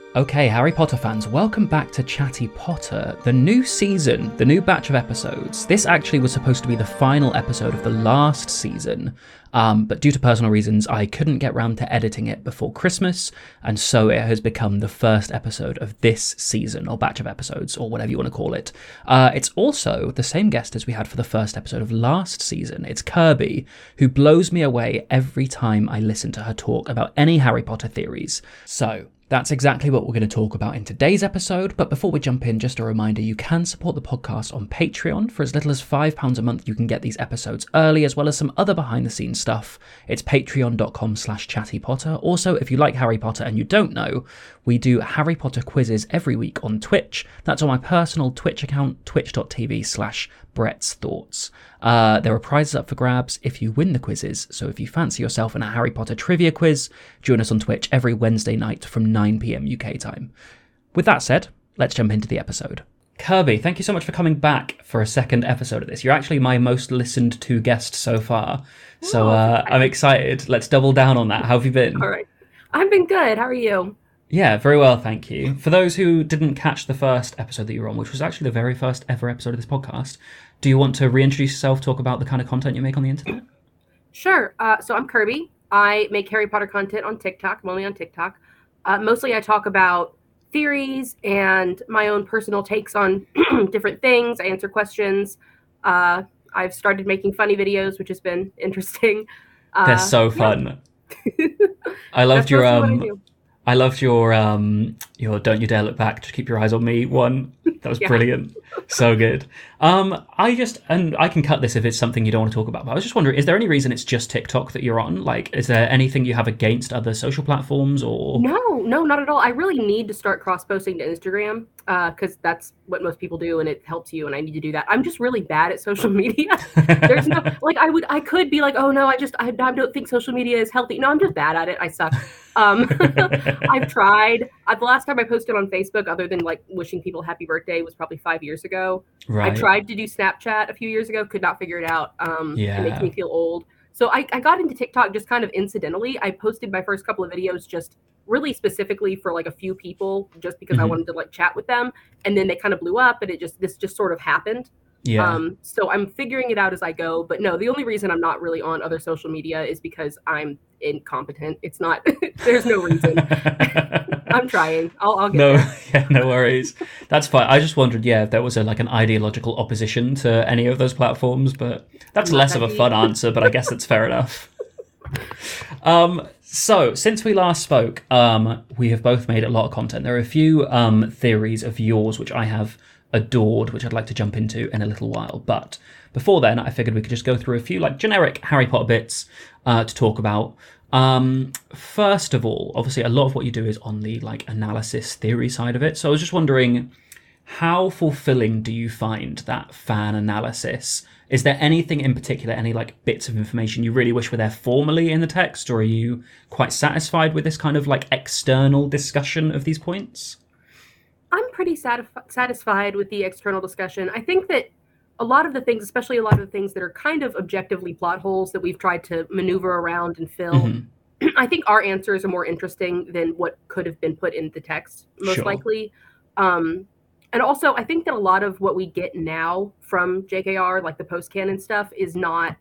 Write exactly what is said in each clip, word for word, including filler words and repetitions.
Okay, Harry Potter fans, welcome back to Chatty Potter, the new season, the new batch of episodes. This actually was supposed to be the final episode of the last season, um, but due to personal reasons, I couldn't get round to editing it before Christmas, and so it has become the first episode of this season, or batch of episodes, or whatever you want to call it. Uh, it's also the same guest as we had for the first episode of last season. It's Kirby, who blows me away every time I listen to her talk about any Harry Potter theories. So, that's exactly what we're going to talk about in today's episode, but before we jump in, just a reminder, you can support the podcast on Patreon. For as little as five pounds a month, you can get these episodes early, as well as some other behind-the-scenes stuff. It's patreon.com slash chattypotter. Also, if you like Harry Potter and you don't know, we do Harry Potter quizzes every week on Twitch. That's on my personal Twitch account, twitch.tv slash Brett's Thoughts. Uh, there are prizes up for grabs if you win the quizzes, so if you fancy yourself in a Harry Potter trivia quiz, join us on Twitch every Wednesday night from nine p.m. U K time. With that said, let's jump into the episode. Kirby, thank you so much for coming back for a second episode of this. You're actually my most listened to guest so far, so uh, I'm excited. Let's double down on that. How have you been? All right. I've been good. How are you? Yeah, very well, thank you. For those who didn't catch the first episode that you were on, which was actually the very first ever episode of this podcast, do you want to reintroduce yourself, talk about the kind of content you make on the internet? Sure. Uh, so I'm Kirby. I make Harry Potter content on TikTok. I'm only on TikTok. Uh, mostly I talk about theories and my own personal takes on different things. I answer questions. Uh, I've started making funny videos, which has been interesting. Uh, They're so fun. Yeah. I loved your... um. I loved your um your Don't You Dare Look Back, Just Keep Your Eyes on Me one. That was yeah. brilliant. So good. Um, I just, and I can cut this if it's something you don't want to talk about, but I was just wondering, is there any reason it's just TikTok that you're on? Like, is there anything you have against other social platforms or? No, no, not at all. I really need to start cross-posting to Instagram because uh, that's what most people do and it helps you and I need to do that. I'm just really bad at social media. There's no, like, I would, I could be like, oh no, I just, I, I don't think social media is healthy. No, I'm just bad at it. I suck. Um, I've tried. Uh, the last time I posted on Facebook, other than like wishing people happy birthday, was probably five years ago. Right. I tried to do Snapchat a few years ago, could not figure it out. Um, yeah. It makes me feel old. So I, I got into TikTok just kind of incidentally. I posted my first couple of videos just really specifically for like a few people, just because mm-hmm. I wanted to like chat with them, and then they kind of blew up, and it just this just sort of happened. Yeah. Um, so I'm figuring it out as I go. But no, the only reason I'm not really on other social media is because I'm incompetent. It's not, there's no reason. I'm trying. I'll, I'll get no, there. Yeah, no worries. That's fine. I just wondered, yeah, if there was a, like an ideological opposition to any of those platforms, but that's Not less that of a deep. fun answer, but I guess that's fair enough. Um, so since we last spoke, um, we have both made a lot of content. There are a few um, theories of yours which I have adored, which I'd like to jump into in a little while. But before then, I figured we could just go through a few like generic Harry Potter bits uh, to talk about. Um, first of all, obviously, a lot of what you do is on the like analysis theory side of it. So I was just wondering, how fulfilling do you find that fan analysis? Is there anything in particular, any like bits of information you really wish were there formally in the text, or are you quite satisfied with this kind of like external discussion of these points? I'm pretty satisf- satisfied with the external discussion. I think that a lot of the things, especially a lot of the things that are kind of objectively plot holes that we've tried to maneuver around and fill, mm-hmm. I think our answers are more interesting than what could have been put in the text, most Sure. likely. Um, and also, I think that a lot of what we get now from J K R, like the post-canon stuff, is not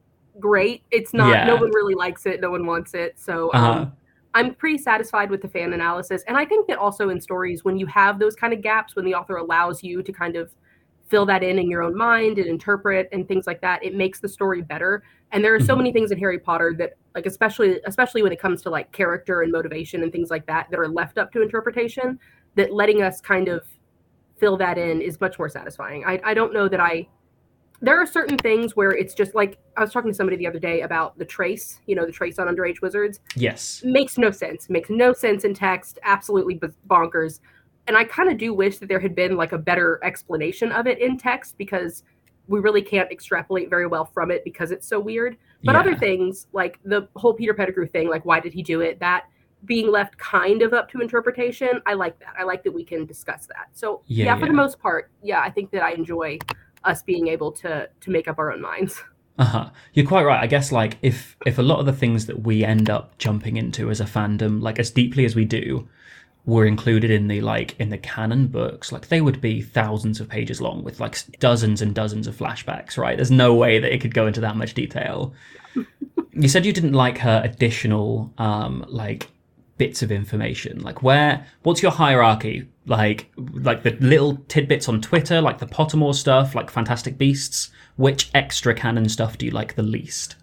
great. It's not, yeah. no one really likes it. No one wants it. So um, uh-huh. I'm pretty satisfied with the fan analysis. And I think that also in stories, when you have those kind of gaps, when the author allows you to kind of fill that in in your own mind and interpret and things like that, it makes the story better. And there are so many things in Harry Potter that, like, especially especially when it comes to like character and motivation and things like that, that are left up to interpretation, that letting us kind of fill that in is much more satisfying. I, I don't know that I, there are certain things where it's just like, I was talking to somebody the other day about the trace, you know, the trace on Underage Wizards. Yes. Makes no sense. Makes no sense in text. Absolutely bonkers. And I kind of do wish that there had been like a better explanation of it in text, because we really can't extrapolate very well from it because it's so weird. But yeah. other things, like the whole Peter Pettigrew thing, like why did he do it? That being left kind of up to interpretation, I like that. I like that we can discuss that. So yeah, yeah for yeah. the most part, yeah, I think that I enjoy us being able to to make up our own minds. Uh-huh. You're quite right. I guess like if if a lot of the things that we end up jumping into as a fandom, like as deeply as we do, were included in the like in the canon books, like they would be thousands of pages long with like dozens and dozens of flashbacks, right? There's no way that it could go into that much detail. You said you didn't like her additional um like bits of information. Like where what's your hierarchy? Like like the little tidbits on Twitter, like the Pottermore stuff, like Fantastic Beasts. Which extra canon stuff do you like the least?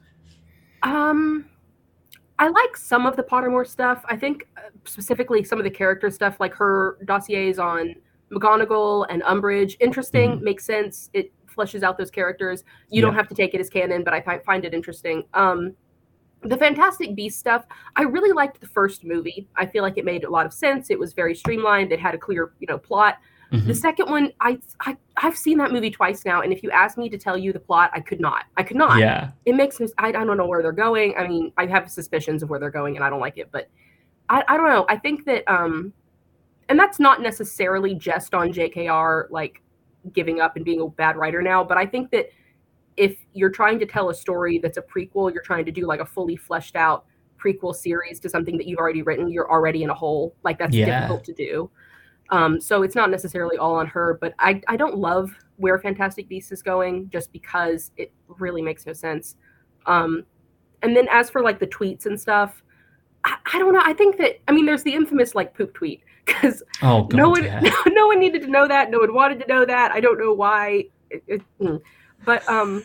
Um I like some of the Pottermore stuff. I think uh, specifically some of the character stuff, like her dossiers on McGonagall and Umbridge. Interesting, mm-hmm. Makes sense. It fleshes out those characters. You yeah. don't have to take it as canon, but I find it interesting. Um, the Fantastic Beasts stuff, I really liked the first movie. I feel like it made a lot of sense. It was very streamlined. It had a clear, you know, plot. Mm-hmm. The second one, I, I, I've seen that movie twice now, and if you ask me to tell you the plot, I could not. I could not. Yeah. It makes me, I, I don't know where they're going. I mean, I have suspicions of where they're going, and I don't like it, but I, I don't know. I think that, um, and that's not necessarily just on J K R, like, giving up and being a bad writer now, but I think that if you're trying to tell a story that's a prequel, you're trying to do, like, a fully fleshed out prequel series to something that you've already written, you're already in a hole. Like, that's yeah. difficult to do. Um, so it's not necessarily all on her, but I, I don't love where Fantastic Beasts is going just because it really makes no sense. Um, and then as for like the tweets and stuff, I, I don't know. I think that, I mean, there's the infamous like poop tweet because oh, God, no one, yeah. no, no one needed to know that. No one wanted to know that. I don't know why, it, it, but, um,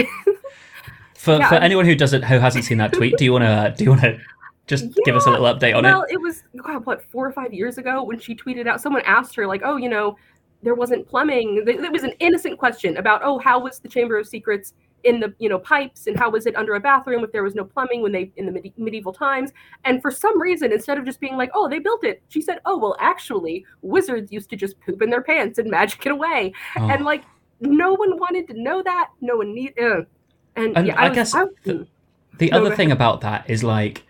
for, yeah, for I, anyone who doesn't, who hasn't seen that tweet, do you want to, do you want to Just yeah. give us a little update on well, it. Well, it was, God, what, four or five years ago when she tweeted out, someone asked her, like, oh, you know, there wasn't plumbing. It was an innocent question about, oh, how was the Chamber of Secrets in the, you know, pipes, and how was it under a bathroom if there was no plumbing when they, in the medi- medieval times? And for some reason, instead of just being like, oh, they built it, she said, oh, well, actually, wizards used to just poop in their pants and magic it away. Oh. And, like, no one wanted to know that. No one need. Uh. And, and yeah, I, I was, guess I, the, the no, other thing about that is, like,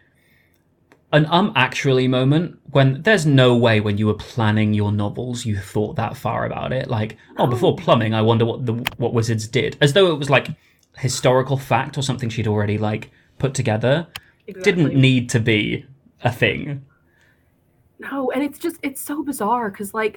an um actually moment when there's no way when you were planning your novels you thought that far about it. Like, oh, before plumbing, I wonder what the what wizards did, as though it was like historical fact or something she'd already like put together. Exactly. Didn't need to be a thing. No, and it's just it's so bizarre because like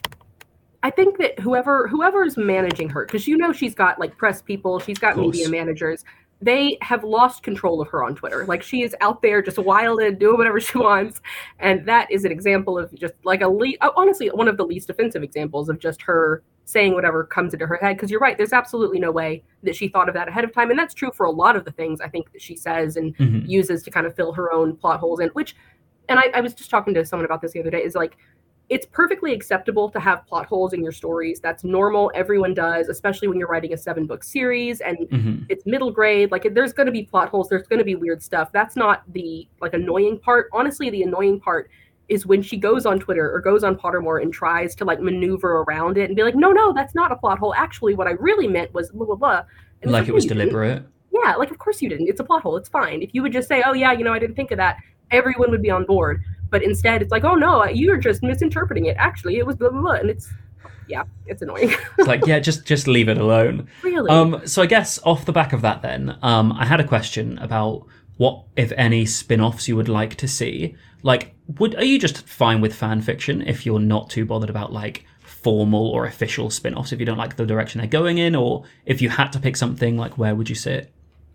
I think that whoever whoever's managing her, because you know she's got like press people, she's got media managers. They have lost control of her on Twitter. Like, she is out there just wild and doing whatever she wants. And that is an example of just like a, le- honestly, one of the least offensive examples of just her saying whatever comes into her head. Because you're right, there's absolutely no way that she thought of that ahead of time. And that's true for a lot of the things I think that she says and mm-hmm. uses to kind of fill her own plot holes in, which, and I, I was just talking to someone about this the other day, is like, it's perfectly acceptable to have plot holes in your stories. That's normal. Everyone does, especially when you're writing a seven book series and mm-hmm. it's middle grade. Like, there's going to be plot holes. There's going to be weird stuff. That's not the like annoying part. Honestly, the annoying part is when she goes on Twitter or goes on Pottermore and tries to like maneuver around it and be like, no, no, that's not a plot hole. Actually, what I really meant was blah, blah, blah. And like, like it was deliberate. Didn't. Yeah, like, of course you didn't. It's a plot hole. It's fine. If you would just say, oh, yeah, you know, I didn't think of that, everyone would be on board. But instead, it's like, oh, no, you're just misinterpreting it. Actually, it was blah, blah, blah. And it's, yeah, it's annoying. It's like, yeah, just just leave it alone. Really? Um, so I guess off the back of that then, um, I had a question about what, if any, spin-offs you would like to see. Like, would are you just fine with fan fiction if you're not too bothered about, like, formal or official spin-offs, if you don't like the direction they're going in? Or if you had to pick something, like, where would you sit?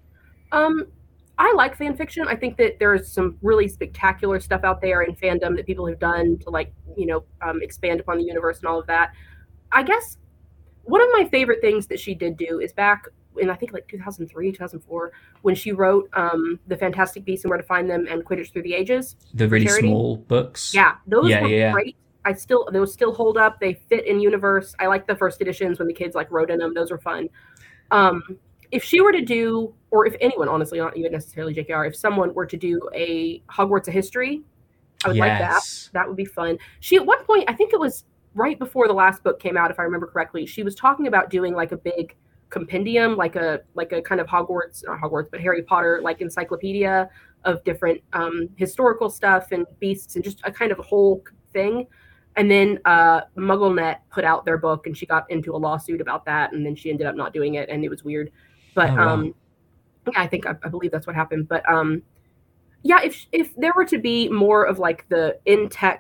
Um... I like fan fiction. I think that there's some really spectacular stuff out there in fandom that people have done to, like, you know, um, expand upon the universe and all of that. I guess one of my favorite things that she did do is back in, I think, like two thousand three, two thousand four, when she wrote um, The Fantastic Beasts and Where to Find Them and Quidditch Through the Ages. The really charity. Small books. Yeah, those yeah, were yeah. great. I still, those still hold up. They fit in universe. I like the first editions when the kids, like, wrote in them. Those were fun. Um, if she were to do, or if anyone, honestly, not even necessarily J K R, if someone were to do a Hogwarts of History, I would yes. like that. That would be fun. She, at one point, I think it was right before the last book came out, if I remember correctly, she was talking about doing like a big compendium, like a like a kind of Hogwarts, not Hogwarts, but Harry Potter, like encyclopedia of different um, historical stuff and beasts and just a kind of a whole thing. And then uh, MuggleNet put out their book, and she got into a lawsuit about that, and then she ended up not doing it, and it was weird. But oh, wow. um, yeah, I think I, I believe that's what happened. But um, yeah, if if there were to be more of like the in text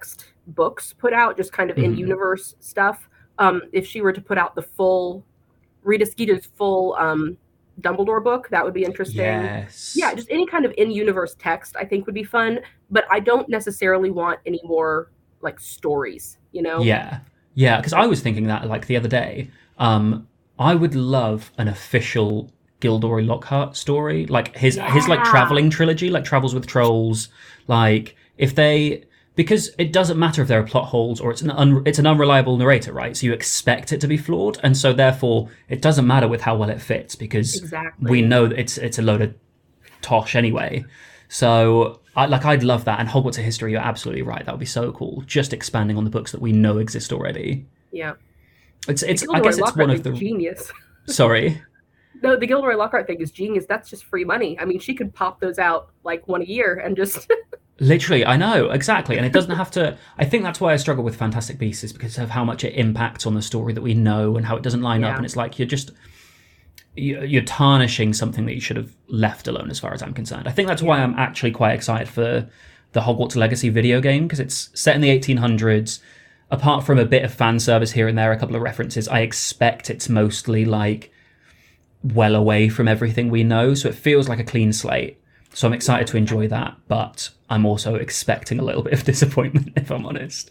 books put out, just kind of mm-hmm. in-universe stuff. Um, if she were to put out the full, Rita Skeeter's full um, Dumbledore book, that would be interesting. Yes. Yeah, just any kind of in-universe text I think would be fun, but I don't necessarily want any more like stories, you know? Yeah. Yeah, because I was thinking that like the other day. Um, I would love an official Gilderoy Lockhart story, like his yeah. his like traveling trilogy, like Travels with Trolls. Like if they, because it doesn't matter if there are plot holes or it's an un, it's an unreliable narrator, right? So you expect it to be flawed, and so therefore it doesn't matter with how well it fits because exactly. we know that it's it's a load of tosh anyway. So I, like I'd love that, and Hogwarts: A History. You're absolutely right. That would be so cool. Just expanding on the books that we know exist already. Yeah. It's it's. I guess it's Lockhart one of the genius. Sorry. No, the Gilderoy Lockhart thing is genius. That's just free money. I mean, she could pop those out like one a year and just. Literally, I know exactly, and it doesn't have to. I think that's why I struggle with Fantastic Beasts, is because of how much it impacts on the story that we know and how it doesn't line yeah. up, and it's like you're just you're tarnishing something that you should have left alone, as far as I'm concerned. I think that's yeah. why I'm actually quite excited for the Hogwarts Legacy video game, because it's set in the eighteen hundreds. Apart from a bit of fan service here and there, a couple of references, I expect it's mostly like well away from everything we know. So it feels like a clean slate. So I'm excited to enjoy that, but I'm also expecting a little bit of disappointment, if I'm honest.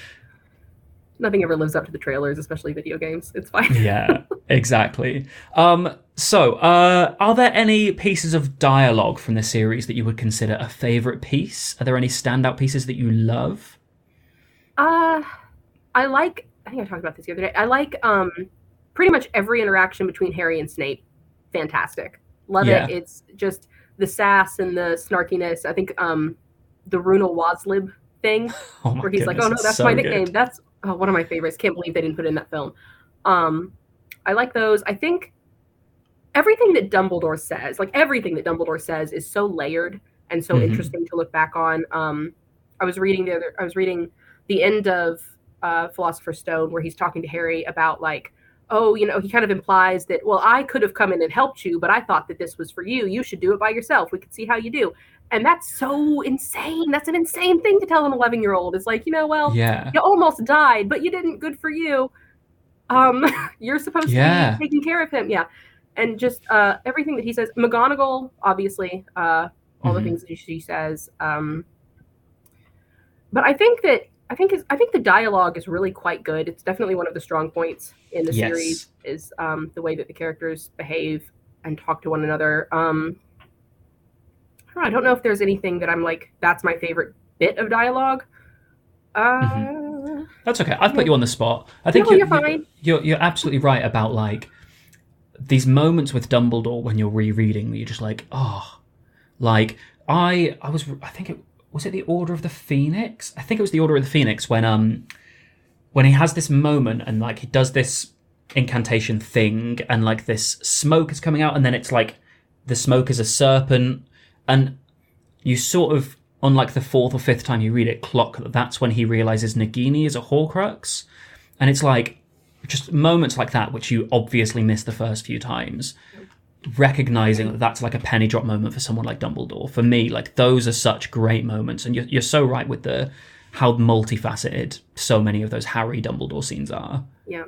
Nothing ever lives up to the trailers, especially video games. It's fine. Yeah, exactly. Um, so uh, are there any pieces of dialogue from the series that you would consider a favorite piece? Are there any standout pieces that you love? Uh... I like, I think I talked about this the other day. I like um, pretty much every interaction between Harry and Snape. Fantastic. Love yeah. it. It's just the sass and the snarkiness. I think um, the Runel Waslib thing, oh where he's goodness, like, oh no, that's so my nickname. good. That's oh, one of my favorites. Can't believe they didn't put it in that film. Um, I like those. I think everything that Dumbledore says, like everything that Dumbledore says is so layered and so mm-hmm. interesting to look back on. Um, I was reading the other, I was reading the end of Uh, Philosopher's Stone, where he's talking to Harry about like, oh, you know, he kind of implies that, well, I could have come in and helped you, but I thought that this was for you. You should do it by yourself. We could see how you do. And that's so insane. That's an insane thing to tell an eleven-year-old. It's like, you know, well, yeah. you almost died, but you didn't. Good for you. Um, you're supposed yeah. to be taking care of him. Yeah. And just uh, everything that he says. McGonagall, obviously, uh, all mm-hmm. the things that she says. Um, but I think that I think is I think the dialogue is really quite good. It's definitely one of the strong points in the yes. series is um, the way that the characters behave and talk to one another. Um, I, don't know, I don't know if there's anything that I'm like, that's my favorite bit of dialogue. Uh, mm-hmm. That's okay. I've put you on the spot. I think no, you're, you're fine. You're, you're absolutely right about like these moments with Dumbledore when you're rereading. You're just like, oh, like I I was I think it. Was it the Order of the Phoenix? I think it was the Order of the Phoenix when um when he has this moment and like he does this incantation thing and like this smoke is coming out and then it's like the smoke is a serpent and you sort of on like the fourth or fifth time you read it clock that that's when he realizes Nagini is a Horcrux, and it's like just moments like that which you obviously miss the first few times. Recognizing that that's like a penny drop moment for someone like Dumbledore. For me, like those are such great moments, and you're you're so right with the how multifaceted so many of those Harry Dumbledore scenes are. Yeah,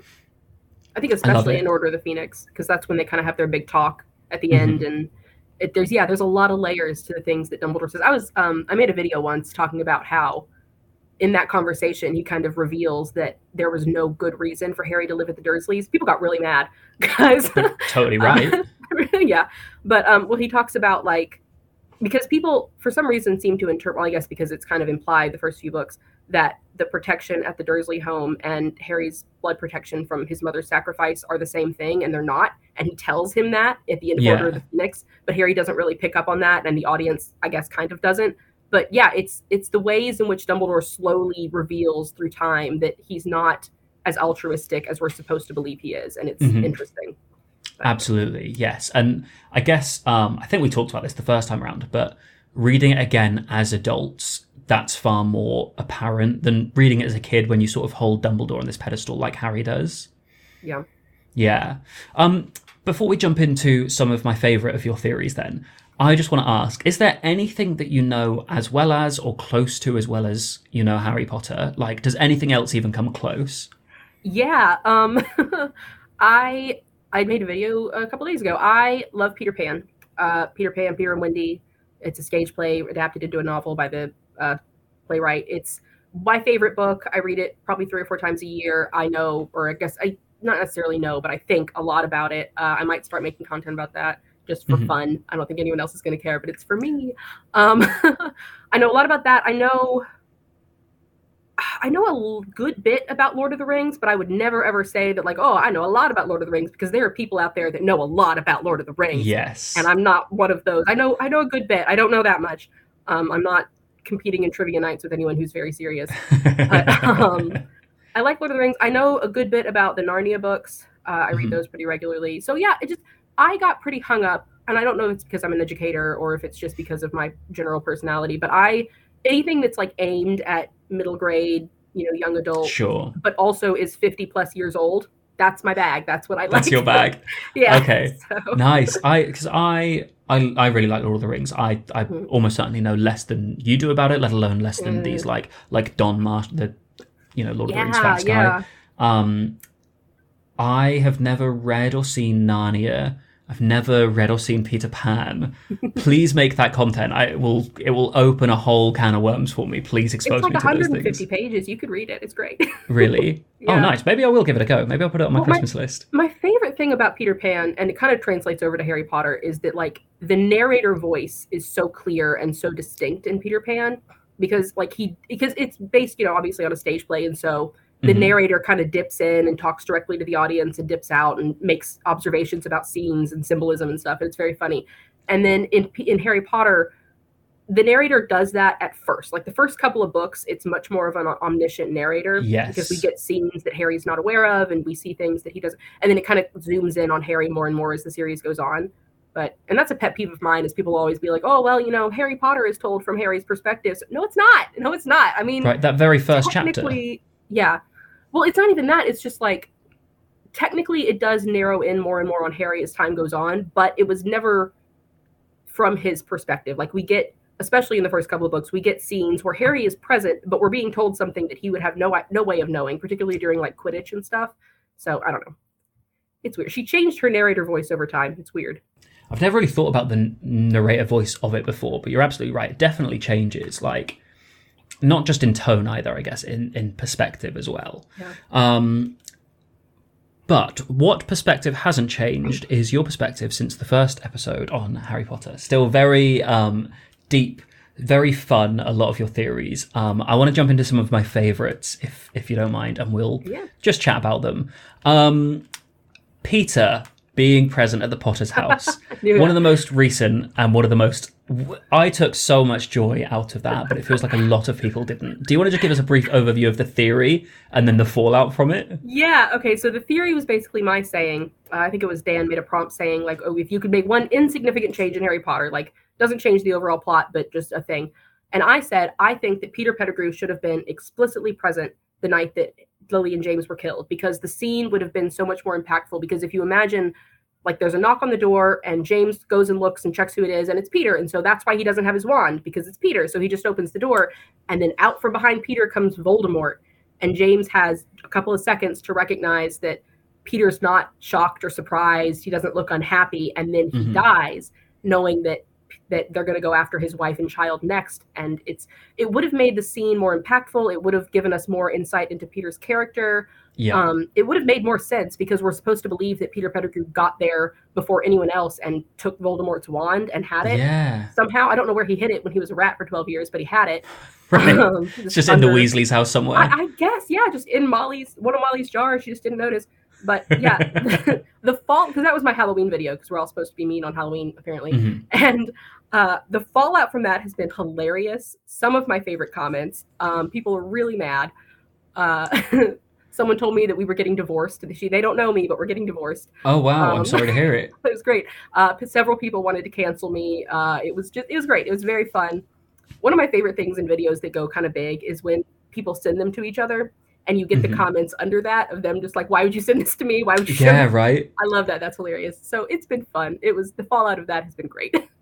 I think especially I in Order of the Phoenix, because that's when they kind of have their big talk at the mm-hmm. end, and it, there's yeah, there's a lot of layers to the things that Dumbledore says. I was um I made a video once talking about how in that conversation he kind of reveals that there was no good reason for Harry to live at the Dursleys. People got really mad because totally right. yeah, but um, well, he talks about like because people for some reason seem to interpret. Well, I guess because it's kind of implied the first few books that the protection at the Dursley home and Harry's blood protection from his mother's sacrifice are the same thing, and they're not. And he tells him that at the end of yeah. Order of the Phoenix, but Harry doesn't really pick up on that, and the audience, I guess, kind of doesn't. But yeah, it's it's the ways in which Dumbledore slowly reveals through time that he's not as altruistic as we're supposed to believe he is, and it's mm-hmm. interesting. Absolutely, yes. And I guess, um, I think we talked about this the first time around, but reading it again as adults, that's far more apparent than reading it as a kid when you sort of hold Dumbledore on this pedestal like Harry does. Yeah. Yeah. Um, before we jump into some of my favourite of your theories then, I just want to ask, is there anything that you know as well as or close to as well as you know Harry Potter? Like, does anything else even come close? Yeah, um, I I made a video a couple days ago. I love Peter Pan. Uh, Peter Pan, Peter and Wendy. It's a stage play adapted into a novel by the uh, playwright. It's my favorite book. I read it probably three or four times a year. I know, or I guess I not necessarily know, but I think a lot about it. Uh, I might start making content about that just for mm-hmm. fun. I don't think anyone else is going to care, but it's for me. Um, I know a lot about that. I know, I know a good bit about Lord of the Rings, but I would never ever say that like, oh, I know a lot about Lord of the Rings, because there are people out there that know a lot about Lord of the Rings. Yes. And I'm not one of those. I know, I know a good bit. I don't know that much. Um, I'm not competing in trivia nights with anyone who's very serious. But, um, I like Lord of the Rings. I know a good bit about the Narnia books. Uh, I read mm-hmm. those pretty regularly. So yeah, it just, I got pretty hung up, and I don't know if it's because I'm an educator or if it's just because of my general personality, but I, anything that's like aimed at middle grade, you know, young adult, sure, but also is fifty plus years old, that's my bag. That's what I like. That's your bag. Yeah. Okay. So. Nice. I, because I, I, I really like Lord of the Rings. I, I mm. almost certainly know less than you do about it, let alone less than mm. these like, like Don Marsh, the, you know, Lord yeah, of the Rings facts yeah. guy. Um, I have never read or seen Narnia. I've never read or seen Peter Pan. Please make that content. I will. It will open a whole can of worms for me. Please expose like me to those things. It's like one hundred fifty pages. You could read it. It's great. Really? Yeah. Oh, nice. Maybe I will give it a go. Maybe I'll put it on my well, Christmas my, list. My favorite thing about Peter Pan, and it kind of translates over to Harry Potter, is that like the narrator voice is so clear and so distinct in Peter Pan, because like he because it's based, you know, obviously on a stage play, and so the mm-hmm. narrator kind of dips in and talks directly to the audience and dips out and makes observations about scenes and symbolism and stuff. And it's very funny. And then in in Harry Potter, the narrator does that at first. Like the first couple of books, it's much more of an omniscient narrator. Yes. Because we get scenes that Harry's not aware of, and we see things that he doesn't. And then it kind of zooms in on Harry more and more as the series goes on. But, and that's a pet peeve of mine, is people always be like, oh, well, you know, Harry Potter is told from Harry's perspective. So, no, it's not. No, it's not. I mean, right, that very first chapter. Yeah. Well, it's not even that. It's just like, technically it does narrow in more and more on Harry as time goes on, but it was never from his perspective. Like we get, especially in the first couple of books, we get scenes where Harry is present, but we're being told something that he would have no no way of knowing, particularly during like Quidditch and stuff. So I don't know. It's weird. She changed her narrator voice over time. It's weird. I've never really thought about the narrator voice of it before, but you're absolutely right. It definitely changes. Like, not just in tone either, I guess, in, in perspective as well. Yeah. Um, but what perspective hasn't changed is your perspective since the first episode on Harry Potter. Still very um, deep, very fun, a lot of your theories. Um, I want to jump into some of my favourites, if if you don't mind, and we'll yeah. just chat about them. Um, Peter being present at the Potter's house. One of the most recent and one of the most... I took so much joy out of that, but it feels like a lot of people didn't. Do you want to just give us a brief overview of the theory and then the fallout from it? Yeah, okay, so the theory was basically my saying, uh, I think it was Dan made a prompt saying, like, oh, if you could make one insignificant change in Harry Potter, like, doesn't change the overall plot, but just a thing. And I said, I think that Peter Pettigrew should have been explicitly present the night that Lily and James were killed, because the scene would have been so much more impactful. Because if you imagine, like, there's a knock on the door and James goes and looks and checks who it is, and it's Peter. And so that's why he doesn't have his wand, because it's Peter. So he just opens the door, and then out from behind Peter comes Voldemort. And James has a couple of seconds to recognize that Peter's not shocked or surprised. He doesn't look unhappy. And then he mm-hmm. dies, knowing that that they're going to go after his wife and child next. And it's it would have made the scene more impactful. It would have given us more insight into Peter's character. Yeah. Um, it would have made more sense, because we're supposed to believe that Peter Pettigrew got there before anyone else and took Voldemort's wand and had it. Yeah. Somehow. I don't know where he hid it when he was a rat for twelve years, but he had it. Right. Um, it's just under, in the Weasley's house somewhere. I, I guess, yeah, just in Molly's, one of Molly's jars. She just didn't notice. But yeah, the, the fall, because that was my Halloween video, because we're all supposed to be mean on Halloween, apparently. Mm-hmm. And uh, the fallout from that has been hilarious. Some of my favorite comments. Um, people are really mad. Uh, someone told me that we were getting divorced. They don't know me, but we're getting divorced. Oh, wow. Um, I'm sorry to hear it. It was great. Uh, several people wanted to cancel me. Uh, it was just, it was great. It was very fun. One of my favorite things in videos that go kind of big is when people send them to each other, and you get mm-hmm. the comments under that of them just like, why would you send this to me? Why would you? Yeah, right. I love that. That's hilarious. So it's been fun. It was, the fallout of that has been great.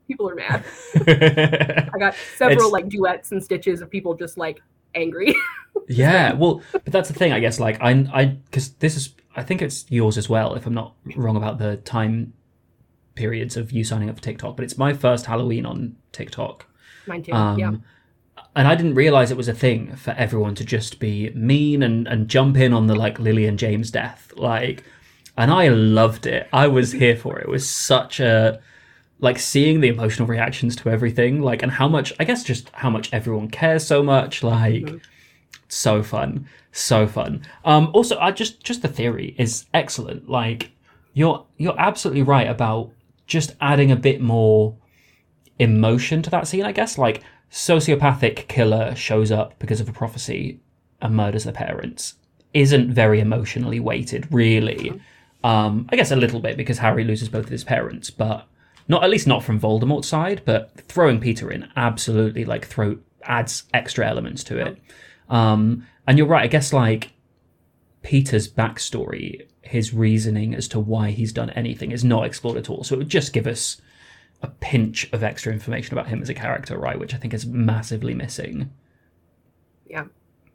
people are mad. I got several It's... like duets and stitches of people just like angry. Yeah, well, but that's the thing, I guess. Like, I, I, because this is, I think it's yours as well, if I'm not wrong about the time periods of you signing up for TikTok. But it's my first Halloween on TikTok. Mine too. Um, yeah. And I didn't realize it was a thing for everyone to just be mean and, and jump in on the like Lily and James death. Like, and I loved it. I was here for it. It was such a, like, seeing the emotional reactions to everything, like, and how much, I guess, just how much everyone cares so much. Like, mm-hmm. so fun, so fun. Um, also, I just, just the theory is excellent. Like, you're, you're absolutely right about just adding a bit more emotion to that scene, I guess. Like, sociopathic killer shows up because of a prophecy and murders their parents isn't very emotionally weighted, really. Um, I guess a little bit because Harry loses both of his parents, but not, at least not from Voldemort's side. But throwing Peter in absolutely like throw adds extra elements to it. Um, and you're right. I guess like Peter's backstory, his reasoning as to why he's done anything is not explored at all. So it would just give us a pinch of extra information about him as a character, right? Which I think is massively missing. Yeah.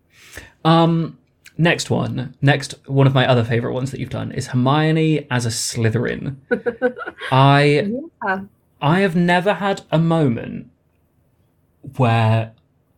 Um, next one. Next, one of my other favorite ones that you've done is Hermione as a Slytherin. I, yeah. I have never had a moment where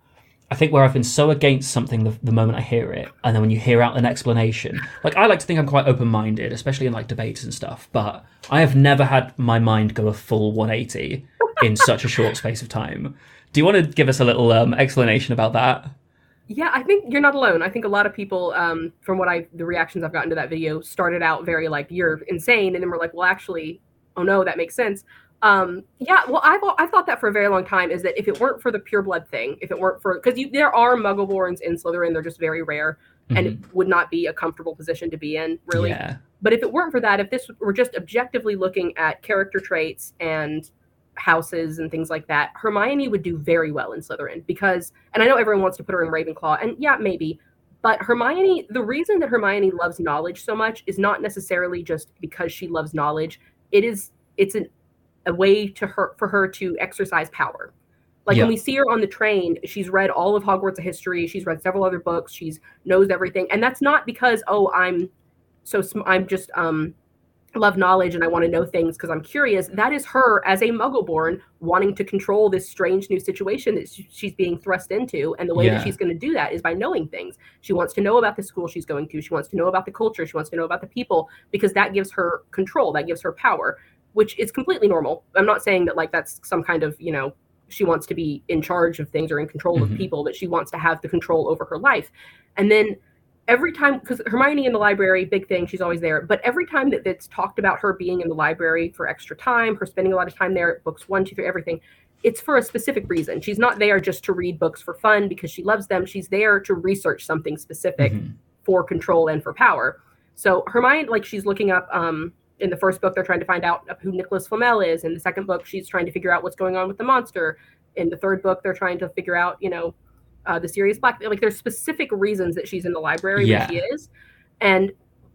I think where I've been so against something the, the moment I hear it, and then when you hear out an explanation, like I like to think I'm quite open-minded, especially in like debates and stuff, but I have never had my mind go a full one eighty in such a short space of time. Do you want to give us a little um, explanation about that? Yeah, I think you're not alone. I think a lot of people, um, from what I, the reactions I've gotten to that video, started out very like, you're insane, and then we're like, well, actually, oh no, that makes sense. Um, yeah, well, I've, I've thought that for a very long time, is that if it weren't for the pureblood thing, if it weren't for, because you there are Muggleborns in Slytherin, they're just very rare, mm-hmm. and it would not be a comfortable position to be in, really. Yeah. But if it weren't for that, if this were just objectively looking at character traits and houses and things like that, Hermione would do very well in Slytherin, because, and I know everyone wants to put her in Ravenclaw, and yeah, maybe, but Hermione, the reason that Hermione loves knowledge so much is not necessarily just because she loves knowledge. It is, it's an a way to her for her to exercise power. Like yeah. when we see her on the train, she's read all of Hogwarts history. She's read several other books. She's knows everything. And that's not because, oh, I'm so, sm- I'm just um, love knowledge and I want to know things because I'm curious. That is her as a Muggleborn wanting to control this strange new situation that she's being thrust into. And the way yeah. that she's going to do that is by knowing things. She wants to know about the school she's going to. She wants to know about the culture. She wants to know about the people, because that gives her control. That gives her power, which is completely normal. I'm not saying that like that's some kind of, you know, she wants to be in charge of things or in control mm-hmm. of people, but she wants to have the control over her life. And then every time, because Hermione in the library, big thing, she's always there. But every time that it's talked about her being in the library for extra time, her spending a lot of time there, books one, two, three, everything, it's for a specific reason. She's not there just to read books for fun because she loves them. She's there to research something specific mm-hmm. for control and for power. So Hermione, like she's looking up, um, in the first book, they're trying to find out who Nicholas Flamel is. In the second book, she's trying to figure out what's going on with the monster. In the third book, they're trying to figure out, you know, uh, the Sirius Black. Like, there's specific reasons that she's in the library yeah. where she is. And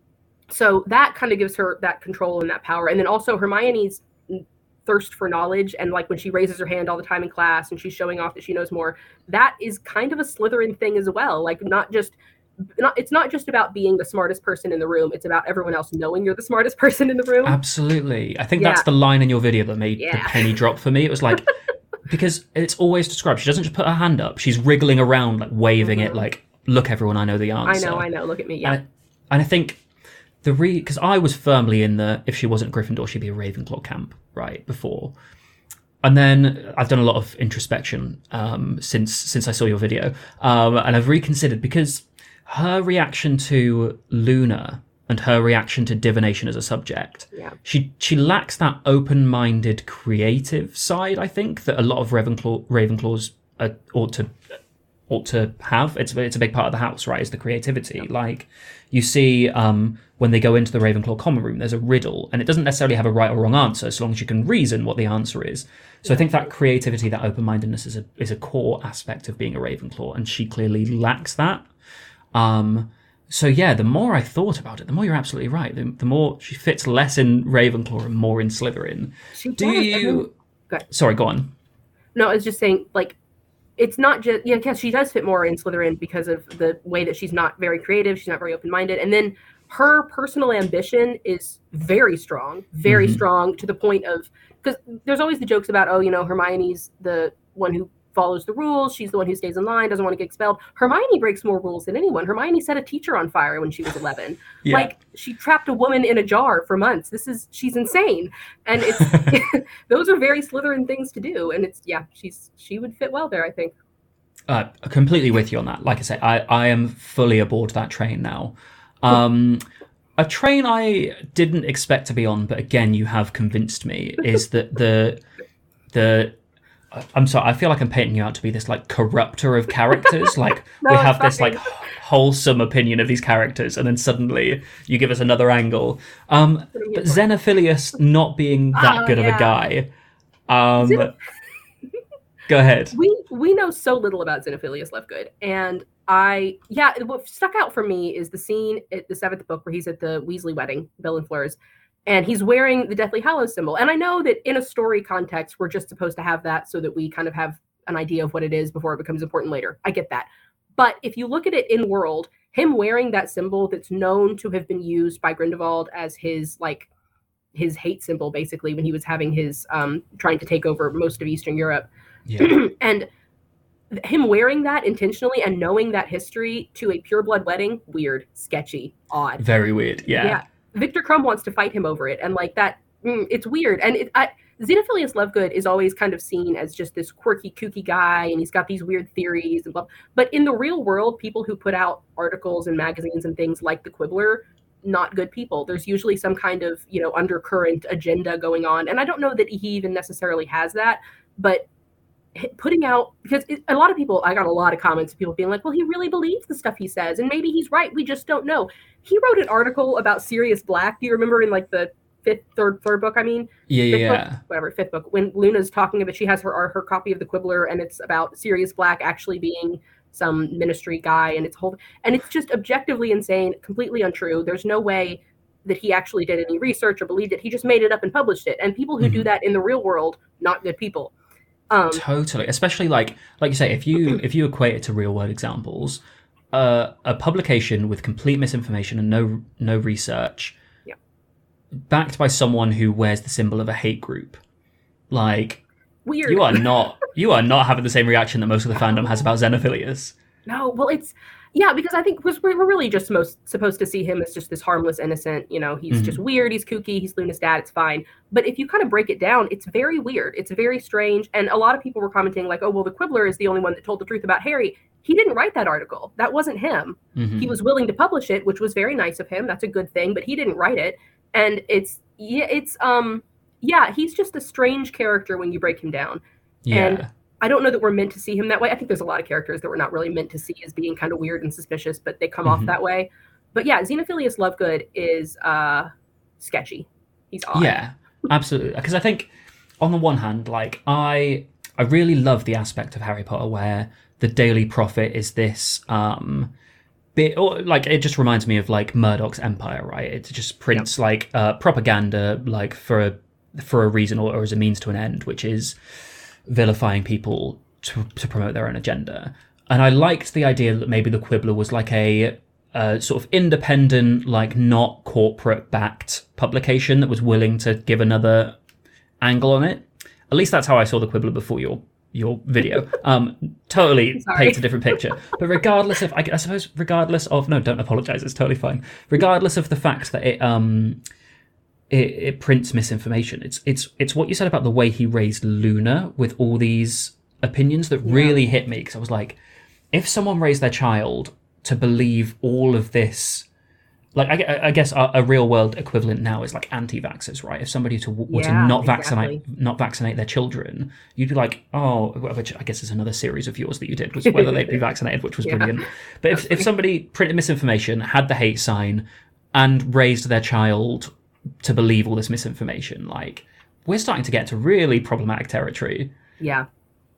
so that kind of gives her that control and that power. And then also Hermione's thirst for knowledge. And like when she raises her hand all the time in class and she's showing off that she knows more, that is kind of a Slytherin thing as well. Like not just Not, it's not just about being the smartest person in the room. It's about everyone else knowing you're the smartest person in the room. Absolutely. I think yeah. that's the line in your video that made yeah. the penny drop for me. It was like, because it's always described, she doesn't just put her hand up. She's wriggling around, like waving mm-hmm. it like, look, everyone, I know the answer. I know, I know. Look at me. Yeah. And, and I think the re, because I was firmly in the, if she wasn't Gryffindor, she'd be a Ravenclaw camp, right, before. And then I've done a lot of introspection um, since since I saw your video. Um, and I've reconsidered, because her reaction to Luna and her reaction to divination as a subject, yeah. she she lacks that open-minded, creative side, I think, that a lot of Ravenclaw, Ravenclaws uh, ought to ought to have. It's, it's a big part of the house, right, is the creativity. Yeah. Like, you see um, when they go into the Ravenclaw common room, there's a riddle, and it doesn't necessarily have a right or wrong answer, so long as you can reason what the answer is. So yeah. I think that creativity, that open-mindedness is a, is a core aspect of being a Ravenclaw, and she clearly lacks that. Um, so yeah, the more I thought about it, the more you're absolutely right. The, the more she fits less in Ravenclaw and more in Slytherin. She Do does. you? I mean, Go ahead. Sorry, go on. No, I was just saying, like, it's not just, yeah, because she does fit more in Slytherin because of the way that she's not very creative, she's not very open-minded, and then her personal ambition is very strong, very mm-hmm. strong, to the point of, because there's always the jokes about, oh, you know, Hermione's the one who follows the rules, she's the one who stays in line, doesn't want to get expelled. Hermione breaks more rules than anyone. Hermione set a teacher on fire when she was eleven. Yeah. Like, she trapped a woman in a jar for months. This is, she's insane. And it's, those are very Slytherin things to do. And it's, yeah, she's, she would fit well there, I think. Uh, completely with you on that. Like I say, I, I am fully aboard that train now. Um, a train I didn't expect to be on, but again, you have convinced me, is that the, the, I'm sorry, I feel like I'm painting you out to be this like corrupter of characters. Like no, we have this like wholesome opinion of these characters, and then suddenly you give us another angle. Um, but Xenophilius not being that oh, good yeah. of a guy. Um, Xenoph- go ahead. We we know so little about Xenophilius Lovegood, and I yeah, what stuck out for me is the scene at the seventh book where he's at the Weasley wedding, Bill and Fleur's. And he's wearing the Deathly Hallows symbol. And I know that in a story context, we're just supposed to have that so that we kind of have an idea of what it is before it becomes important later. I get that. But if you look at it in world, him wearing that symbol that's known to have been used by Grindelwald as his, like, his hate symbol, basically, when he was having his, um, trying to take over most of Eastern Europe. Yeah. And him wearing that intentionally and knowing that history to a pureblood wedding, weird, sketchy, odd. Very weird, yeah. Yeah. Victor Crumb wants to fight him over it, and like that, mm, it's weird. And it, I, Xenophilius Lovegood is always kind of seen as just this quirky, kooky guy, and he's got these weird theories and blah. But in the real world, people who put out articles and magazines and things like the Quibbler, not good people. There's usually some kind of, you know, undercurrent agenda going on, and I don't know that he even necessarily has that, but putting out, because it, a lot of people, I got a lot of comments of people being like, well, he really believes the stuff he says, and maybe he's right, we just don't know. He wrote an article about Sirius Black. Do you remember in like the fifth, third, third book? I mean, yeah, yeah, book, whatever, fifth book, when Luna's talking about, she has her her copy of the Quibbler, and it's about Sirius Black actually being some ministry guy, and it's whole, and it's just objectively insane, completely untrue. There's no way that he actually did any research or believed it. He just made it up and published it. And people who mm-hmm. do that in the real world, not good people. Um, totally, especially like like you say, if you if you equate it to real world examples, uh, a publication with complete misinformation and no no research, yeah. backed by someone who wears the symbol of a hate group, like weird. You are not you are not having the same reaction that most of the fandom has about Xenophilius. No, well, it's yeah, because I think we're we're really just most supposed to see him as just this harmless, innocent, you know, he's mm-hmm. just weird, he's kooky, he's Luna's dad, it's fine. But if you kind of break it down, it's very weird. It's very strange. And a lot of people were commenting like, oh, well, the Quibbler is the only one that told the truth about Harry. He didn't write that article. That wasn't him. Mm-hmm. He was willing to publish it, which was very nice of him. That's a good thing, but he didn't write it. And it's, yeah, it's, um, yeah, he's just a strange character when you break him down. Yeah. And I don't know that we're meant to see him that way. I think there's a lot of characters that we're not really meant to see as being kind of weird and suspicious, but they come mm-hmm. off that way. But yeah, Xenophilius Lovegood is uh, sketchy. He's odd. Yeah, absolutely. Because I think, on the one hand, like I, I really love the aspect of Harry Potter where the Daily Prophet is this um, bit, or like it just reminds me of like Murdoch's Empire, right? It just prints yep. like uh, propaganda, like for a for a reason or, or as a means to an end, which is vilifying people to, to promote their own agenda. And I liked the idea that maybe the Quibbler was like a, a sort of independent, like not corporate backed publication that was willing to give another angle on it. At least that's how I saw the Quibbler before your your video. Um, totally paints a different picture. But regardless of, I, I suppose, regardless of, no, don't apologize, it's totally fine. Regardless of the fact that it um It, it prints misinformation. It's it's it's what you said about the way he raised Luna with all these opinions that really yeah. hit me, because I was like, if someone raised their child to believe all of this, like I, I guess a, a real world equivalent now is like anti-vaxxers, right? If somebody to, were yeah, to not exactly. vaccinate not vaccinate their children, you'd be like, oh, which I guess is another series of yours that you did, was whether they'd be vaccinated, which was yeah. brilliant. But if if somebody printed misinformation, had the hate sign, and raised their child to believe all this misinformation, like we're starting to get to really problematic territory. Yeah.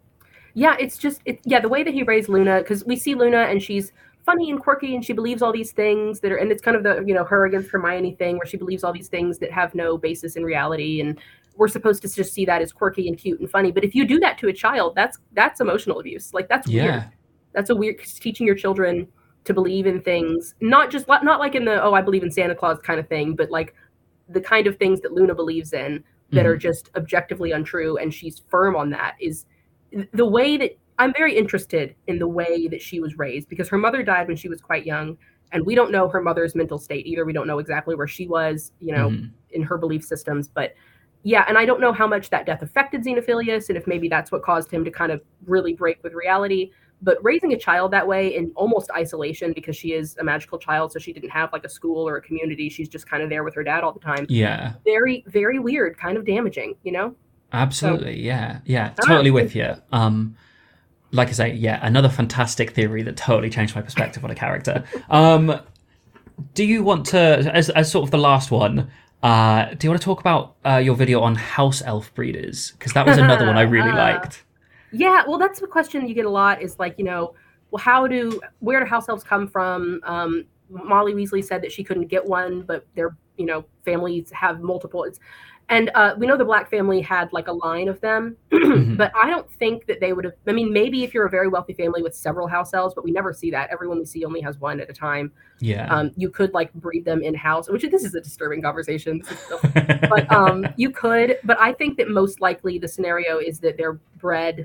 Yeah, it's just, it, yeah, the way that he raised Luna, because we see Luna and she's funny and quirky and she believes all these things that are, and it's kind of the, you know, her against Hermione thing where she believes all these things that have no basis in reality. And we're supposed to just see that as quirky and cute and funny. But if you do that to a child, that's that's emotional abuse. Like that's yeah. weird. That's a weird, teaching your children to believe in things, not just not like in the, oh, I believe in Santa Claus kind of thing, but like the kind of things that Luna believes in that mm-hmm. are just objectively untrue. And she's firm on that. Is the way that I'm very interested in the way that she was raised, because her mother died when she was quite young. And we don't know her mother's mental state either. We don't know exactly where she was, you know, mm-hmm. in her belief systems. But yeah, and I don't know how much that death affected Xenophilius and if maybe that's what caused him to kind of really break with reality. But raising a child that way in almost isolation, because she is a magical child, so she didn't have like a school or a community. She's just kind of there with her dad all the time. Yeah. Very, very weird, kind of damaging, you know? Absolutely, so, yeah. Yeah, totally with you. Um, like I say, yeah, another fantastic theory that totally changed my perspective on a character. Um, do you want to, as, as sort of the last one, uh, do you want to talk about uh, your video on house elf breeders? Because that was another one I really uh, liked. Yeah, well, that's the question you get a lot is like, you know, well, how do, where do house elves come from? Um, Molly Weasley said that she couldn't get one, but their, you know, families have multiple. It's, And uh, we know the Black family had like a line of them, mm-hmm. but I don't think that they would have. I mean, maybe if you're a very wealthy family with several house elves, but we never see that. Everyone we see only has one at a time. Yeah. Um, you could like breed them in house, which this is a disturbing conversation. but um, you could. But I think that most likely the scenario is that they're bred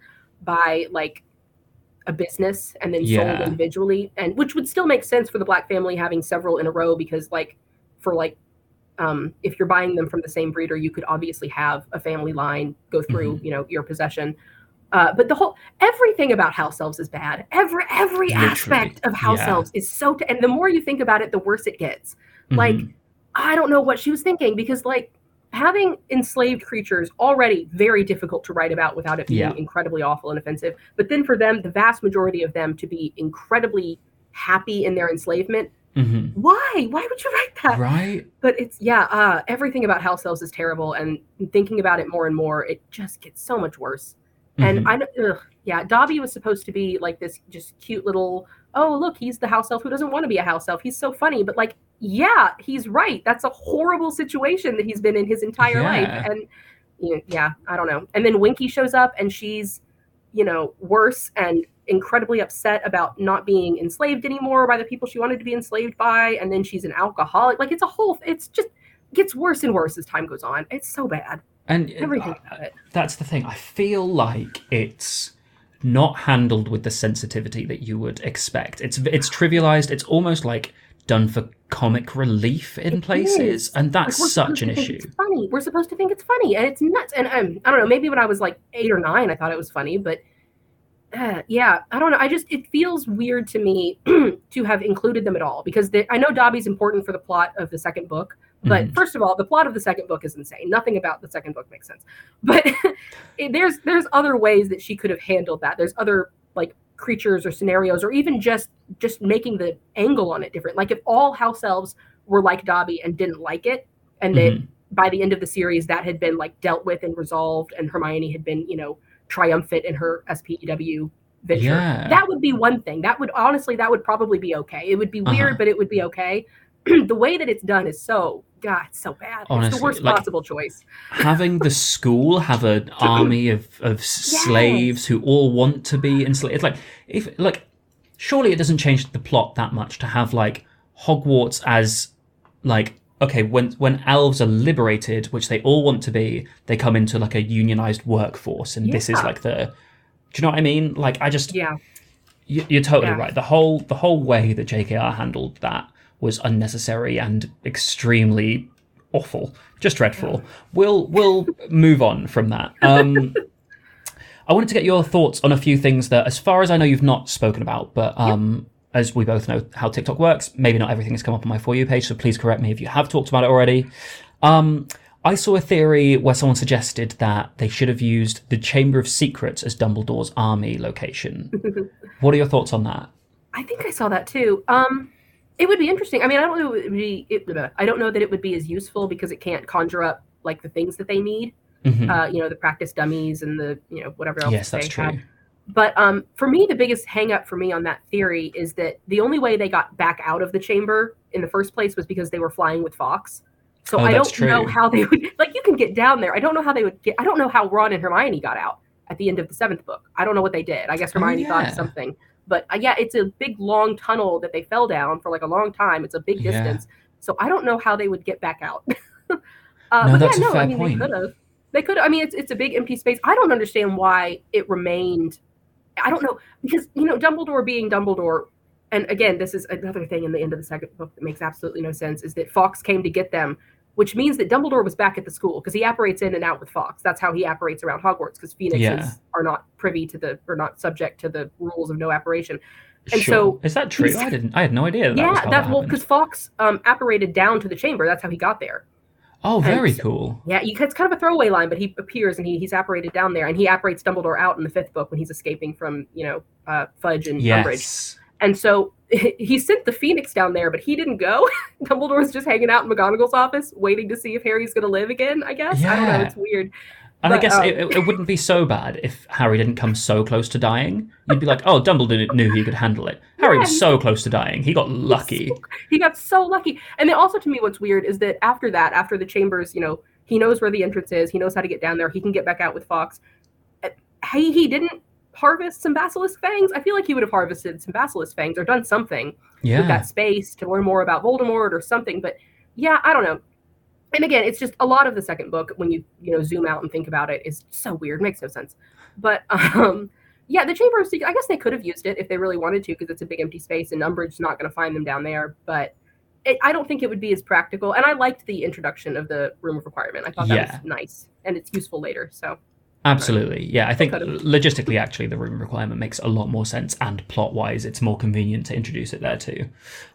by like a business and then yeah. sold individually, and which would still make sense for the Black family having several in a row, because like for like. Um, if you're buying them from the same breeder, you could obviously have a family line go through, mm-hmm. you know, your possession. Uh, but the whole, everything about house elves is bad. Every, every Literally. aspect of house yeah. elves is so, t- and the more you think about it, the worse it gets. Mm-hmm. Like, I don't know what she was thinking, because like having enslaved creatures already very difficult to write about without it being yeah. incredibly awful and offensive. But then for them, the vast majority of them to be incredibly happy in their enslavement. Mm-hmm. Why? Why would you write that? Right. But it's, yeah, uh, everything about house elves is terrible. And thinking about it more and more, it just gets so much worse. Mm-hmm. And I, ugh, yeah, Dobby was supposed to be like this just cute little, oh, look, he's the house elf who doesn't want to be a house elf. He's so funny. But like, yeah, he's right. That's a horrible situation that he's been in his entire yeah. life. And you know, yeah, I don't know. And then Winky shows up and she's, you know, worse and incredibly upset about not being enslaved anymore by the people she wanted to be enslaved by. And then she's an alcoholic. Like it's a whole, it's just gets worse and worse as time goes on. It's so bad. And everything about it. That's the thing. I feel like it's not handled with the sensitivity that you would expect. It's it's trivialized. It's almost like done for comic relief in it places. Is. And that's like such an issue. It's funny. We're supposed to think it's funny and it's nuts. And um, I don't know, maybe when I was like eight or nine, I thought it was funny, but Uh, yeah, I don't know. I just, it feels weird to me to have included them at all, because they, I know Dobby's important for the plot of the second book, but mm-hmm. first of all, the plot of the second book is insane. Nothing about the second book makes sense. But it, there's there's other ways that she could have handled that. There's other like creatures or scenarios, or even just just making the angle on it different. Like if all house elves were like Dobby and didn't like it, and mm-hmm. then by the end of the series that had been like dealt with and resolved, and Hermione had been, you know, triumphant in her S P E W venture. Yeah. That would be one thing. That would honestly, that would probably be okay. It would be weird, uh-huh. but it would be okay. The way that it's done is so, God, it's so bad. Honestly, it's the worst like, possible choice. Having the school have an army of, of yes. slaves who all want to be enslaved. It's like, if like, surely it doesn't change the plot that much to have like Hogwarts as like, okay, when when elves are liberated, which they all want to be, they come into like a unionized workforce, and yeah. this is like the, do you know what I mean? Like, I just, yeah, you, you're totally yeah. right. The whole the whole way that J K R handled that was unnecessary and extremely awful, just dreadful. Yeah. We'll we'll move on from that. Um, I wanted to get your thoughts on a few things that, as far as I know, you've not spoken about, but. Um, yep. As we both know how TikTok works, maybe not everything has come up on my For You page, so please correct me if you have talked about it already. Um, I saw a theory where someone suggested that they should have used the Chamber of Secrets as Dumbledore's army location. What are your thoughts on that? I think I saw that too. Um, it would be interesting. I mean, I don't know. It would be, it, I don't know that it would be as useful because it can't conjure up like the things that they need. Mm-hmm. Uh, you know, the practice dummies and the, you know, whatever else. Yes, that's true. Have. But um, for me, the biggest hang up for me on that theory is that the only way they got back out of the chamber in the first place was because they were flying with Fawkes. So oh, I that's don't true. know how they would, like, you can get down there. I don't know how they would get, I don't know how Ron and Hermione got out at the end of the seventh book. I don't know what they did. I guess Hermione oh, yeah. thought of something. But uh, yeah, it's a big, long tunnel that they fell down for like a long time. It's a big distance. Yeah. So I don't know how they would get back out. uh, no, but that's yeah, a no, fair I mean, point. they could have. They could have. I mean, it's, it's a big empty space. I don't understand why it remained. I don't know. Because, you know, Dumbledore being Dumbledore, and again, this is another thing in the end of the second book that makes absolutely no sense, is that Fawkes came to get them, which means that Dumbledore was back at the school because he apparates in and out with Fawkes. That's how he apparates around Hogwarts, because Phoenixes yeah. are not privy to the, or not subject to the rules of no apparition. And sure. so is that true? I didn't. I had no idea. That yeah, was how that's that well because Fawkes um, apparated down to the chamber. That's how he got there. Oh, very so, cool. Yeah, you, it's kind of a throwaway line, but he appears and he, he's apparated down there, and he apparates Dumbledore out in the fifth book when he's escaping from, you know, uh, Fudge and yes. Umbridge. And so he sent the Phoenix down there, but he didn't go. Dumbledore's just hanging out in McGonagall's office, waiting to see if Harry's going to live again, I guess. Yeah. I don't know, it's weird. And but, I guess um, it, it wouldn't be so bad if Harry didn't come so close to dying. You'd be like, oh, Dumbledore knew he could handle it. Harry yeah, was so close to dying. He got lucky. So, he got so lucky. And then also, to me, what's weird is that after that, after the chambers, you know, he knows where the entrance is. He knows how to get down there. He can get back out with Fawkes. He, he didn't harvest some basilisk fangs. I feel like he would have harvested some basilisk fangs or done something yeah. with that space to learn more about Voldemort or something. But yeah, I don't know. And again, it's just a lot of the second book, when you, you know, zoom out and think about it, is so weird. Makes no sense. But um, yeah, the Chamber of Secrets, I guess they could have used it if they really wanted to, because it's a big empty space and Umbridge's not going to find them down there. But it, I don't think it would be as practical. And I liked the introduction of the Room of Requirement. I thought that yeah. was nice. And it's useful later. So absolutely. Yeah, I think logistically, actually, the Room of Requirement makes a lot more sense. And plot-wise, it's more convenient to introduce it there too.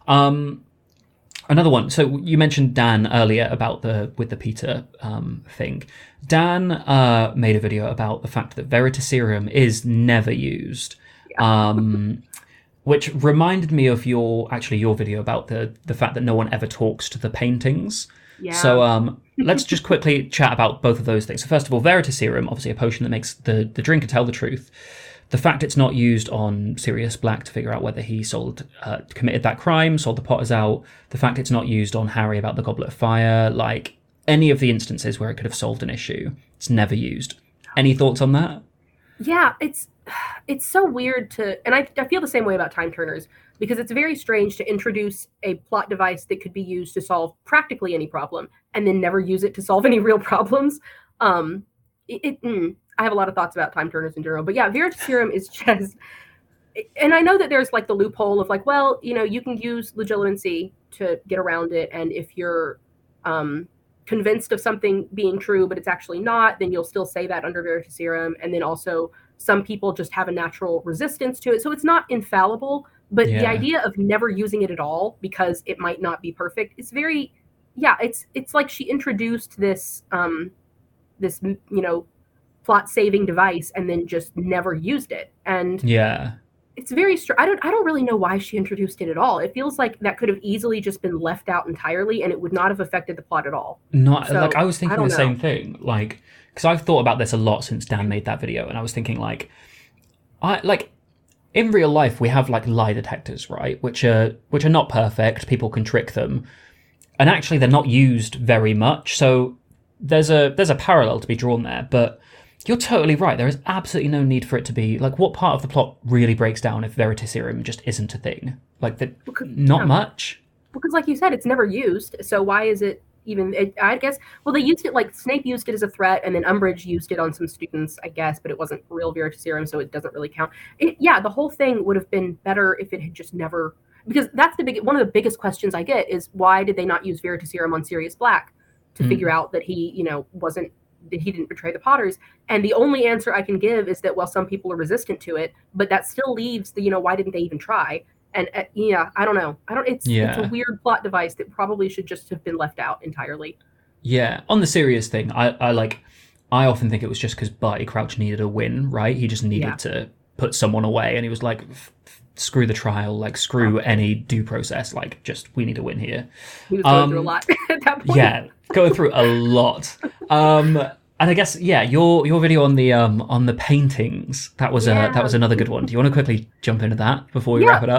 Um, another one. So you mentioned Dan earlier about the with the Peter um, thing. Dan uh, made a video about the fact that Veritaserum is never used. Yeah. Um, which reminded me of your, actually your video about the, the fact that no one ever talks to the paintings. Yeah. So um, let's just quickly chat about both of those things. So first of all, Veritaserum, obviously a potion that makes the, the drinker tell the truth. The fact it's not used on Sirius Black to figure out whether he sold, uh, committed that crime, sold the Potters out. The fact it's not used on Harry about the Goblet of Fire, like any of the instances where it could have solved an issue, it's never used. Any thoughts on that? Yeah, it's it's so weird to, and I, I feel the same way about Time Turners, because it's very strange to introduce a plot device that could be used to solve practically any problem and then never use it to solve any real problems. Um, it, it mm, I have a lot of thoughts about Time Turners in general, but yeah, Veritaserum is just, and I know that there's like the loophole of like, well, you know, you can use legilimency to get around it, and if you're um, convinced of something being true, but it's actually not, then you'll still say that under Veritaserum, and then also some people just have a natural resistance to it. So it's not infallible, but yeah. the idea of never using it at all because it might not be perfect, it's very, yeah, it's it's like she introduced this, um, this, you know, plot-saving device and then just never used it. And yeah, it's very, str- I don't I don't really know why she introduced it at all. It feels like that could have easily just been left out entirely and it would not have affected the plot at all. Not, so, like, I was thinking I the know. same thing, like, because I've thought about this a lot since Dan made that video, and I was thinking, like, I like in real life we have like lie detectors, right? Which are which are not perfect. People can trick them, and actually they're not used very much. So there's a there's a parallel to be drawn there. But you're totally right. There is absolutely no need for it to be like. What part of the plot really breaks down if Veritaserum just isn't a thing? Like that, not yeah. much. Because, like you said, it's never used. So why is it? Even it, I guess, well, they used it, like Snape used it as a threat, and then Umbridge used it on some students, I guess, but it wasn't real Veritaserum, so it doesn't really count. It, yeah, the whole thing would have been better if it had just never, because that's the big, one of the biggest questions I get is why did they not use Veritaserum on Sirius Black to mm. figure out that he, you know, wasn't, that he didn't betray the Potters? And the only answer I can give is that, well, some people are resistant to it, but that still leaves the, you know, why didn't they even try? And uh, yeah, I don't know. I don't. It's yeah. it's a weird plot device that probably should just have been left out entirely. Yeah. On the serious thing, I, I like. I often think it was just because Barty Crouch needed a win, right? He just needed yeah. to put someone away, and he was like, f- f- "Screw the trial, like screw okay. any due process. Like, just we need a win here." He was going um, through a lot at that point. Yeah, going through a lot. Um, and I guess yeah, your your video on the um on the paintings that was yeah. a that was another good one. Do you want to quickly jump into that before we yeah. wrap it up?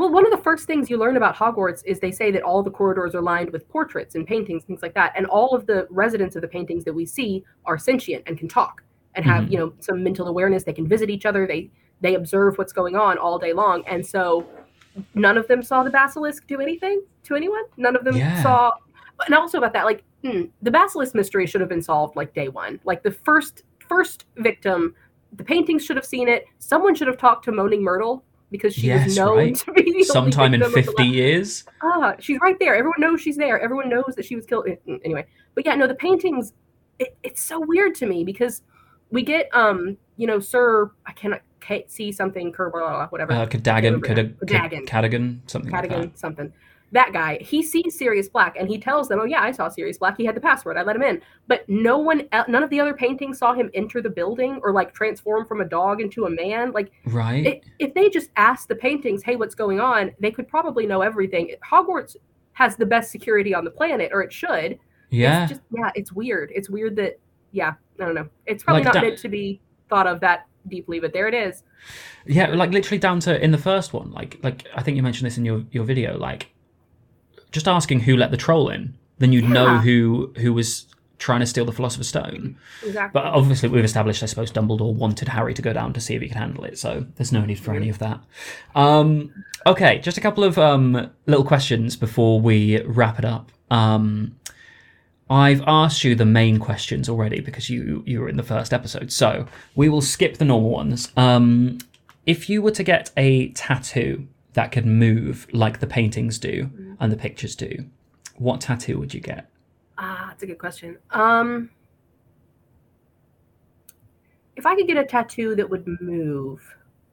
Well, one of the first things you learn about Hogwarts is they say that all the corridors are lined with portraits and paintings, things like that. And all of the residents of the paintings that we see are sentient and can talk and have, mm-hmm. you know, some mental awareness. They can visit each other. They they observe what's going on all day long. And so none of them saw the basilisk do anything to anyone. None of them yeah. saw. And also about that, like, hmm, the basilisk mystery should have been solved like day one. Like the first first victim, the paintings should have seen it. Someone should have talked to Moaning Myrtle, because she yes, was known right. to be the sometime in fifty years. Ah, she's right there. Everyone knows she's there. Everyone knows that she was killed. Anyway, but yeah, no, the paintings. It, it's so weird to me because we get, um, you know, Sir. I cannot see something. Kerr, whatever. Uh, Cadogan, Cadogan, Cadogan, something Cadogan, like that. something. That guy, he sees Sirius Black and he tells them, "Oh yeah, I saw Sirius Black. He had the password. I let him in." But no one, none of the other paintings saw him enter the building or like transform from a dog into a man. Like, right? It, if they just asked the paintings, "Hey, what's going on?" They could probably know everything. Hogwarts has the best security on the planet, or it should. Yeah. It's just, yeah, it's weird. It's weird that, yeah, I don't know. It's probably like not da- meant to be thought of that deeply, but there it is. Yeah, like literally down to in the first one. Like, like I think you mentioned this in your your video. Like. Just asking who let the troll in, then you'd yeah. know who who was trying to steal the Philosopher's Stone. Exactly. But obviously we've established, I suppose, Dumbledore wanted Harry to go down to see if he could handle it, so there's no need for any of that. Um, okay, just a couple of um, little questions before we wrap it up. Um, I've asked you the main questions already because you, you were in the first episode, so we will skip the normal ones. Um, if you were to get a tattoo that could move like the paintings do mm-hmm. and the pictures do, what tattoo would you get? Ah, that's a good question. Um, if I could get a tattoo that would move,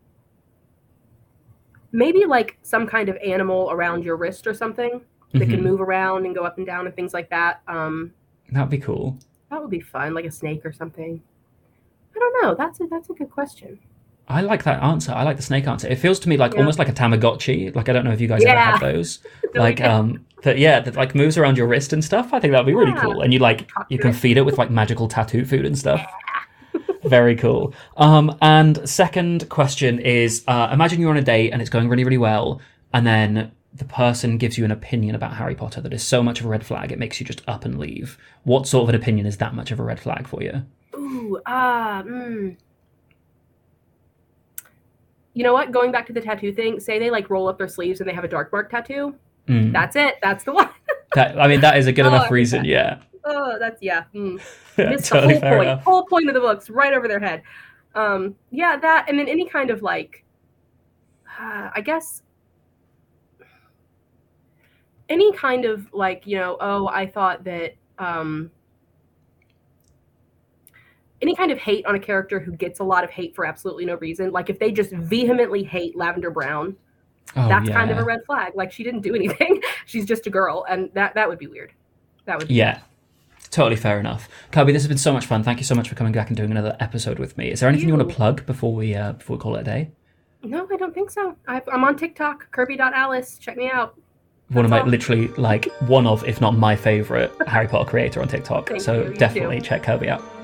maybe like some kind of animal around your wrist or something that mm-hmm. can move around and go up and down and things like that. Um, That'd be cool. That would be fun, like a snake or something. I don't know. That's a that's a good question. I like that answer. I like the snake answer. It feels to me like yeah. almost like a Tamagotchi. Like, I don't know if you guys yeah. ever had those. like, um, that yeah, that like moves around your wrist and stuff. I think that'd be really yeah. cool. And you like you can feed it with like magical tattoo food and stuff. Yeah. Very cool. Um, and second question is: uh, imagine you're on a date and it's going really, really well, and then the person gives you an opinion about Harry Potter that is so much of a red flag it makes you just up and leave. What sort of an opinion is that much of a red flag for you? Ooh, ah, uh, mm. You know what? Going back to the tattoo thing, say they like roll up their sleeves and they have a dark mark tattoo. Mm. That's it. That's the one. that I mean, that is a good oh, enough reason. That. Yeah. Oh, that's yeah. Mm. yeah Missed totally the whole fair point. Enough. Whole point of the books, right over their head. Um, yeah, that, and then any kind of like, uh, I guess, any kind of like, you know, oh, I thought that. Um, Any kind of hate on a character who gets a lot of hate for absolutely no reason. Like if they just vehemently hate Lavender Brown, oh, that's yeah. kind of a red flag. Like she didn't do anything. She's just a girl. And that, that would be weird. That would be Yeah, weird. Totally fair enough. Kirby, this has been so much fun. Thank you so much for coming back and doing another episode with me. Is there anything you, you want to plug before we uh, before we call it a day? No, I don't think so. I've, I'm on TikTok, Kirby dot Alice. Check me out. One of my, literally, like, one of, if not my favourite Harry Potter creator on TikTok. Thank so you, you definitely too. check Kirby out.